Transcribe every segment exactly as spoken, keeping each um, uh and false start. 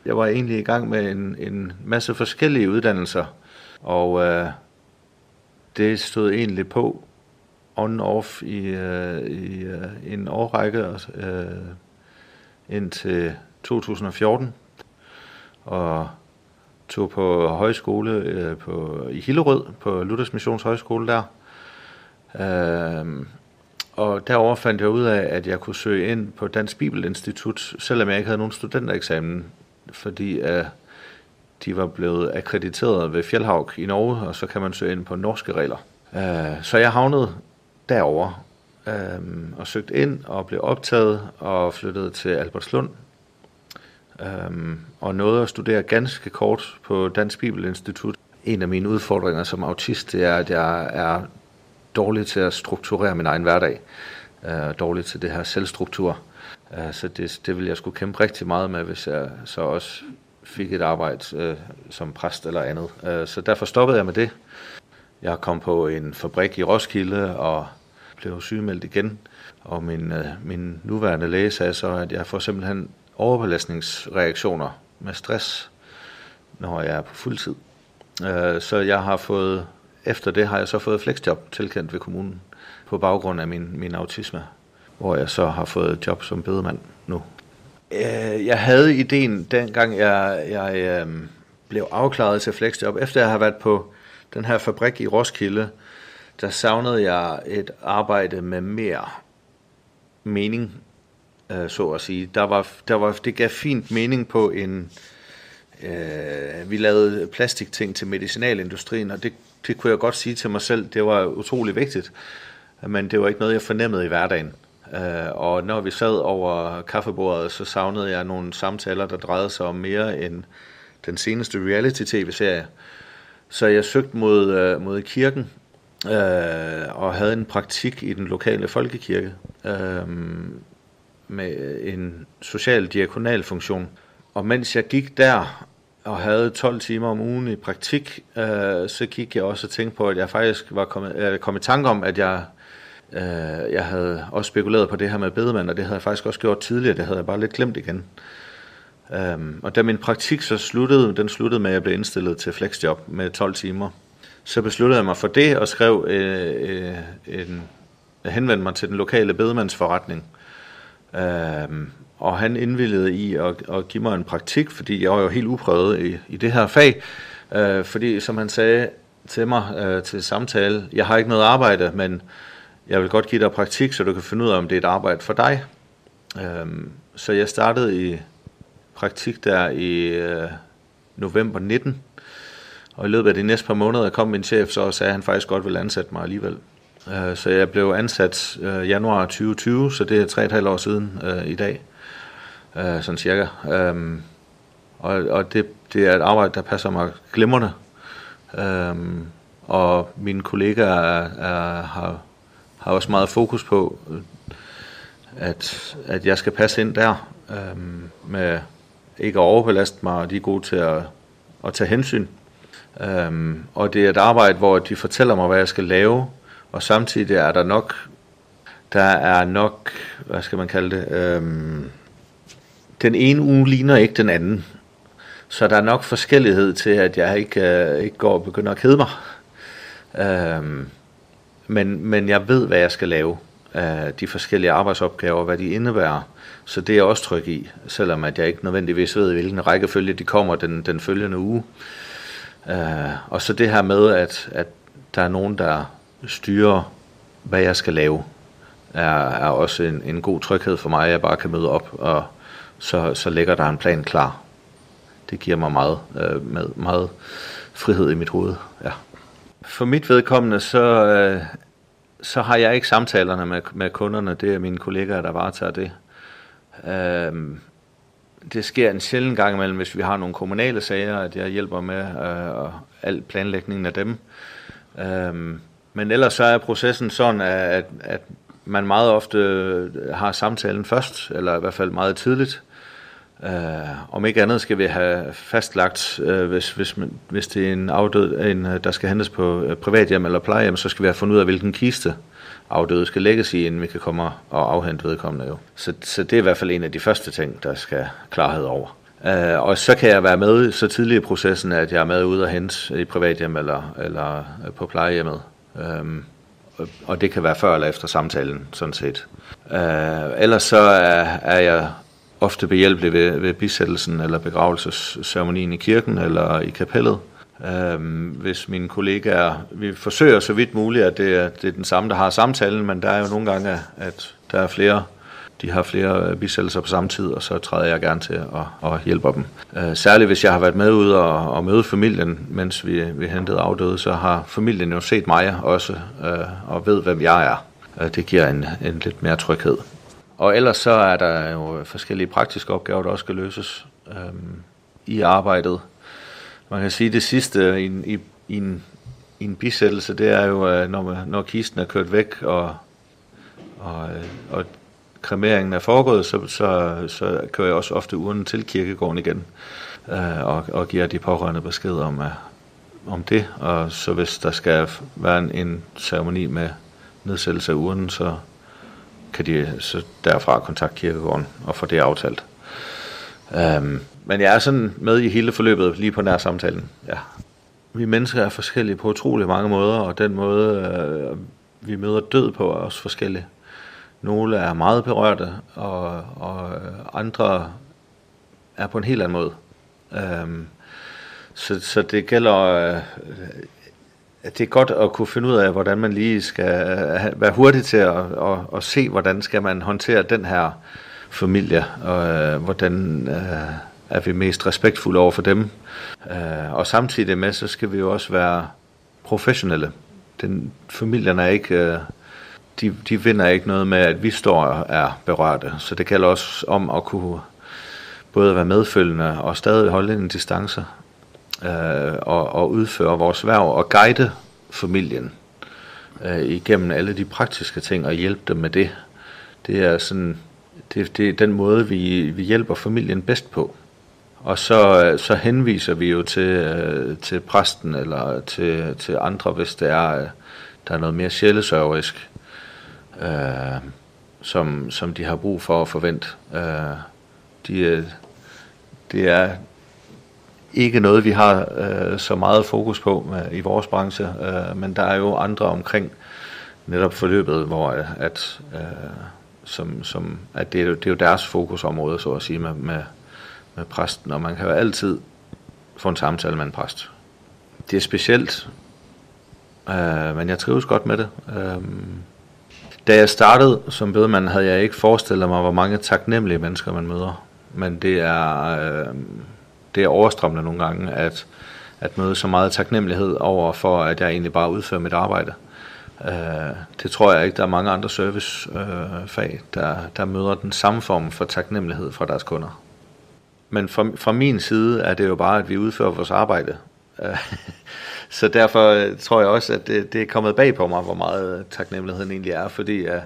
Jeg var egentlig i gang med en, en masse forskellige uddannelser, og øh, det stod egentlig på on-off i, øh, i øh, en årrække øh, indtil to tusind og fjorten, og tog på højskole øh, på, i Hillerød, på Luthers Missions Højskole der. Øh, og derover fandt jeg ud af, at jeg kunne søge ind på Dansk Bibelinstitut, selvom jeg ikke havde nogen studentereksamen, fordi øh, de var blevet akkrediteret ved Fjellhaug i Norge, og så kan man søge ind på norske regler. Øh, så jeg havnede derover øh, og søgte ind og blev optaget og flyttede til Albertslund. Øh, og nåede at studere ganske kort på Dansk Bibelinstitut. En af mine udfordringer som autist, det er, at jeg er dårlig til at strukturere min egen hverdag. Øh, dårlig til det her selvstruktur. Øh, så det, det vil jeg skulle kæmpe rigtig meget med, hvis jeg så også fik et arbejde øh, som præst eller andet. Øh, så derfor stoppede jeg med det. Jeg kom på en fabrik i Roskilde og blev sygemeldt igen. Og min, øh, min nuværende læge sagde så, at jeg får simpelthen overbelastningsreaktioner med stress, når jeg er på fuldtid. Øh, så jeg har fået, efter det har jeg så fået flexjob tilkendt ved kommunen på baggrund af min, min autisme, hvor jeg så har fået job som bedemand nu. Øh, jeg havde ideen, dengang jeg, jeg øh, blev afklaret til flexjob, efter jeg har været på den her fabrik i Roskilde, der savnede jeg et arbejde med mere mening, øh, så at sige. Der var, der var, det gav fint mening på en... Øh, vi lavede plastikting til medicinalindustrien, og det, det kunne jeg godt sige til mig selv, det var utrolig vigtigt, men det var ikke noget, jeg fornemmede i hverdagen. Øh, og når vi sad over kaffebordet, så savnede jeg nogle samtaler, der drejede sig om mere end den seneste reality-tv-serie. Så jeg søgte mod, øh, mod kirken, øh, og havde en praktik i den lokale folkekirke, øh, med en social diakonal funktion. Og mens jeg gik der og havde tolv timer om ugen i praktik, øh, så gik jeg også og tænkte på, at jeg faktisk var kommet, øh, kom i tanke om, at jeg, øh, jeg havde også spekuleret på det her med bedemand, og det havde jeg faktisk også gjort tidligere, det havde jeg bare lidt glemt igen. Um, og da min praktik så sluttede, den sluttede med, at jeg blev indstillet til flexjob med tolv timer, så besluttede jeg mig for det og skrev øh, øh, en, jeg henvendte mig til den lokale bedemandsforretning. Um, og han indvilligede i at, at give mig en praktik, fordi jeg var jo helt uprøvet i, i det her fag. Uh, fordi som han sagde til mig uh, til samtale, jeg har ikke noget arbejde, men jeg vil godt give dig praktik, så du kan finde ud af, om det er et arbejde for dig. Um, så jeg startede i praktik der i øh, november nitten, og i løbet af de næste par måneder kom min chef så og sagde, at han faktisk godt ville ansætte mig alligevel. Øh, så jeg blev ansat øh, januar tyve tyve, så det er tre og et halvt år siden øh, i dag, øh, sådan cirka. Øh, og og det, det er et arbejde, der passer mig glimrende. Øh, og mine kollegaer er, er, har, har også meget fokus på, at, at jeg skal passe ind der, øh, med ikke at overbelaste mig, og de er gode til at, at tage hensyn. Um, og det er et arbejde, hvor de fortæller mig, hvad jeg skal lave, og samtidig er der nok, der er nok, hvad skal man kalde det, um, den ene uge ligner ikke den anden. Så der er nok forskellighed til, at jeg ikke, uh, ikke går og begynder at kede mig. Um, men, men jeg ved, hvad jeg skal lave. Uh, de forskellige arbejdsopgaver, hvad de indebærer. Så det er jeg også tryg i, selvom at jeg ikke nødvendigvis ved, hvilken rækkefølge de kommer den, den følgende uge. Uh, og så det her med, at, at der er nogen, der styrer, hvad jeg skal lave, er, er også en, en god tryghed for mig, at jeg bare kan møde op, og så, så ligger der en plan klar. Det giver mig meget, uh, med, meget frihed i mit hoved. Ja. For mit vedkommende, så, uh, så har jeg ikke samtalerne med, med kunderne. Det er mine kollegaer, der varetager det. Uh, det sker en sjælden gang imellem, hvis vi har nogle kommunale sager, at jeg hjælper med uh, al planlægningen af dem. Uh, men ellers så er processen sådan, at, at man meget ofte har samtalen først, eller i hvert fald meget tidligt. Uh, om ikke andet skal vi have fastlagt, uh, hvis, hvis, man, hvis det er en afdød, en, der skal hentes på privathjem eller plejehjem, så skal vi have fundet ud af, hvilken kiste afdøde skal lægges i, inden vi kan komme og afhente vedkommende jo. Så, så det er i hvert fald en af de første ting, der skal klarhed over. Uh, og så kan jeg være med så tidligt i processen, at jeg er med ude og hente i privathjem eller, eller på plejehjemmet. Um, og det kan være før eller efter samtalen, sådan set. Uh, ellers så er, er jeg ofte behjælpelig ved, ved bisættelsen eller begravelsesceremonien i kirken eller i kapellet. Um, hvis mine kollegaer, vi forsøger så vidt muligt, at det er, det er den samme, der har samtalen, men der er jo nogle gange, at der er flere, de har flere bisættelser på samme tid, og så træder jeg gerne til at, at hjælpe dem. Uh, særligt hvis jeg har været med ude og, og møde familien, mens vi, vi hentede afdøde, så har familien jo set mig også, uh, og ved, hvem jeg er. Uh, det giver en, en lidt mere tryghed. Og ellers så er der jo forskellige praktiske opgaver, der også skal løses um, i arbejdet. Man kan sige, at det sidste i en, i, i en, i en bisættelse, det er jo, når, man, når kisten er kørt væk, og, og, og kremeringen er foregået, så, så, så kører jeg også ofte urnen til kirkegården igen, øh, og, og giver de pårørende besked om, uh, om det. Og så hvis der skal være en, en ceremoni med nedsættelse af urnen, så kan de så derfra kontakte kirkegården og få det aftalt. Um, men jeg er sådan med i hele forløbet lige på nær samtalen. Ja. Vi mennesker er forskellige på utrolig mange måder, og den måde, øh, vi møder død på, er også forskellig. Nogle er meget berørte, og, og andre er på en helt anden måde. Um, så, så det gælder, øh, at det er godt at kunne finde ud af, hvordan man lige skal øh, være hurtig til at, at, at se, hvordan skal man håndtere den her familie, og øh, hvordan øh, er vi mest respektfulde over for dem. Øh, og samtidig med, så skal vi jo også være professionelle. Den, familien er ikke, øh, de, de vinder ikke noget med, at vi står og er berørte. Så det gælder også om at kunne både være medfølgende og stadig holde en distance, øh, og, og udføre vores værv og guide familien øh, igennem alle de praktiske ting og hjælpe dem med det. Det er sådan... Det, det er den måde, vi, vi hjælper familien bedst på. Og så, så henviser vi jo til, til præsten eller til, til andre, hvis det er, der er noget mere sjælesørgerisk, øh, som, som de har brug for at forvente. Øh, de, det er ikke noget, vi har øh, så meget fokus på med, i vores branche, øh, men der er jo andre omkring netop forløbet, hvor at... Øh, som, som at det, er, det er jo deres fokusområde, så at sige, med, med, med præsten, og man kan jo altid få en samtale med en præst. Det er specielt, øh, men jeg trives godt med det. Øh, da jeg startede som bedemand, havde jeg ikke forestillet mig, hvor mange taknemmelige mennesker man møder, men det er, øh, det er overstrømmende nogle gange, at, at møde så meget taknemmelighed over for, at jeg egentlig bare udfører mit arbejde. Uh, det tror jeg ikke, der er mange andre servicefag, uh, der, der møder den samme form for taknemmelighed fra deres kunder. Men fra, fra min side er det jo bare, at vi udfører vores arbejde. Uh, så derfor uh, tror jeg også, at det, det er kommet bag på mig, hvor meget taknemmeligheden egentlig er, fordi uh,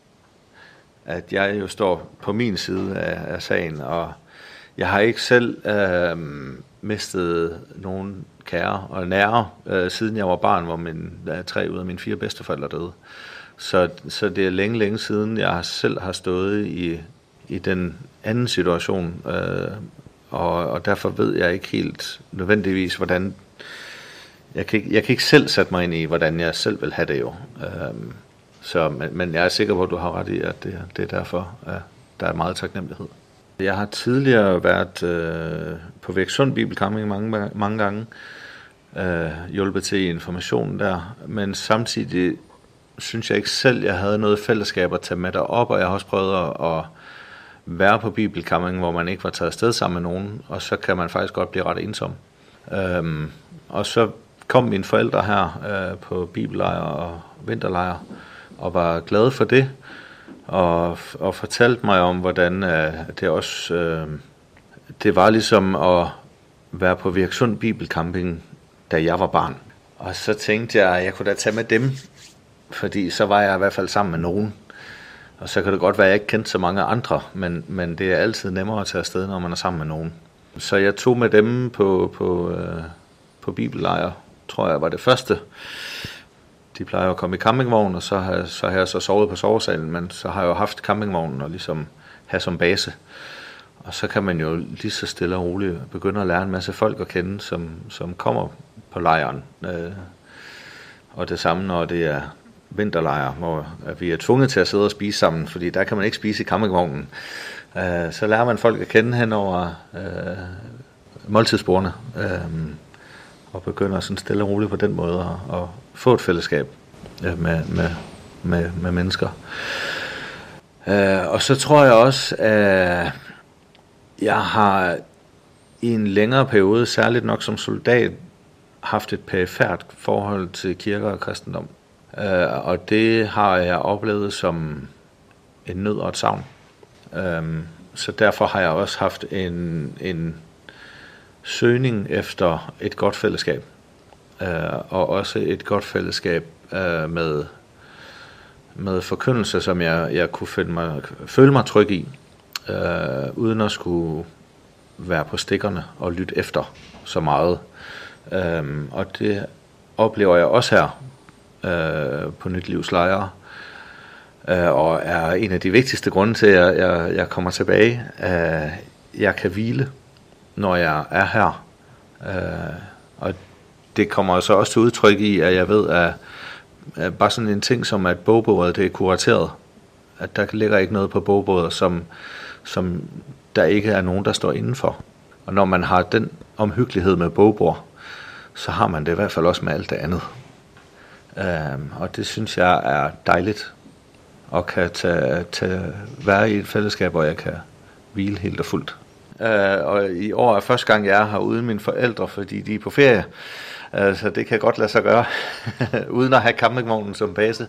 at jeg jo står på min side af, af sagen, og jeg har ikke selv uh, mistet nogen kære og nære, øh, siden jeg var barn, hvor min, der tre ud af mine fire bedsteforældre døde. Så, så det er længe, længe siden, jeg selv har stået i, i den anden situation, øh, og, og derfor ved jeg ikke helt nødvendigvis, hvordan... Jeg kan, ikke, jeg kan ikke selv sætte mig ind i, hvordan jeg selv vil have det jo. Øh, så, men, men jeg er sikker på, at du har ret i, at det, det er derfor, at der er meget taknemmelighed. Jeg har tidligere været øh, på Væksund Bibelcamping mange, mange gange, øh, hjulpet til informationen der, men samtidig synes jeg ikke selv, jeg havde noget fællesskab at tage med derop, og jeg har også prøvet at, at være på Bibelcamping, hvor man ikke var taget afsted sammen med nogen, og så kan man faktisk godt blive ret ensom. Øhm, og så kom mine forældre her øh, på bibellejr og vinterlejr, og var glade for det, og, og fortalte mig om, hvordan øh, det også, øh, det var ligesom at være på Væksund Bibelcamping, da jeg var barn. Og så tænkte jeg, at jeg kunne da tage med dem, fordi så var jeg i hvert fald sammen med nogen. Og så kan det godt være, at jeg ikke kendte så mange andre, men, men det er altid nemmere at tage afsted, når man er sammen med nogen. Så jeg tog med dem på, på, øh, på bibellejr, tror jeg var det første. De plejer at komme i campingvogn, og så har, så har jeg så sovet på sovesalen, men så har jeg jo haft campingvognen og ligesom have som base. og så kan man jo lige så stille og roligt begynde at lære en masse folk at kende, som, som kommer på lejren. Øh, og det samme, når det er vinterlejr, hvor vi er tvunget til at sidde og spise sammen, fordi der kan man ikke spise i campingvognen. Øh, så lærer man folk at kende hen over øh, måltidsbordene, øh, og begynder sådan stille og roligt på den måde at, at få et fællesskab øh, med, med, med, med mennesker. Øh, og så tror jeg også, at jeg har i en længere periode, særligt nok som soldat, haft et perifert forhold til kirker og kristendom. Uh, og det har jeg oplevet som en nød og et savn. Um, så derfor har jeg også haft en, en søgning efter et godt fællesskab. Uh, og også et godt fællesskab uh, med, med forkyndelse, som jeg, jeg kunne føle mig, føle mig tryg i, uh, uden at skulle være på stikkerne og lytte efter så meget. Um, og det oplever jeg også her uh, på Nyt Livs lejre, uh, og er en af de vigtigste grunde til, at jeg, jeg, jeg kommer tilbage. Uh, jeg kan hvile, når jeg er her. Uh, og det kommer så også til udtryk i, at jeg ved, at, at bare sådan en ting som, at bogbordet det er kurateret. At der ligger ikke noget på bogbordet, som, som der ikke er nogen, der står indenfor. Og når man har den omhyggelighed med bogbord, så har man det i hvert fald også med alt det andet. Um, og det synes jeg er dejligt, og kan tage, tage, være i et fællesskab, hvor jeg kan hvile helt og fuldt. Uh, og i år er første gang, jeg er her uden mine forældre, fordi de er på ferie. Uh, så det kan godt lade sig gøre, uden at have campingvognen som base.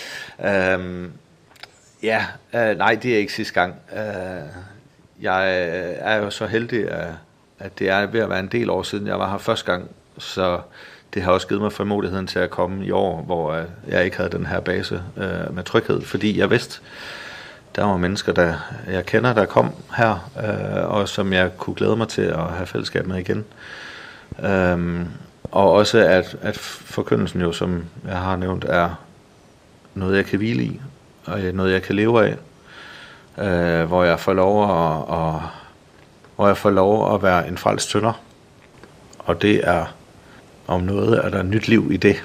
Um, ja, uh, nej, det er ikke sidste gang. Uh, jeg er jo så heldig, at, at det er ved at være en del år siden, jeg var her første gang. Så det har også givet mig formodigheden til at komme i år, hvor øh, jeg ikke havde den her base øh, med tryghed, fordi jeg vidste, der var mennesker, der jeg kender, der kom her, øh, og som jeg kunne glæde mig til at have fællesskab med igen. Øhm, og også at, at forkyndelsen jo, som jeg har nævnt, er noget, jeg kan hvile i, og noget, jeg kan leve af, øh, hvor jeg får lov at, og, hvor jeg får lov at være en frelst synder, og det er om noget, er der nyt liv i det.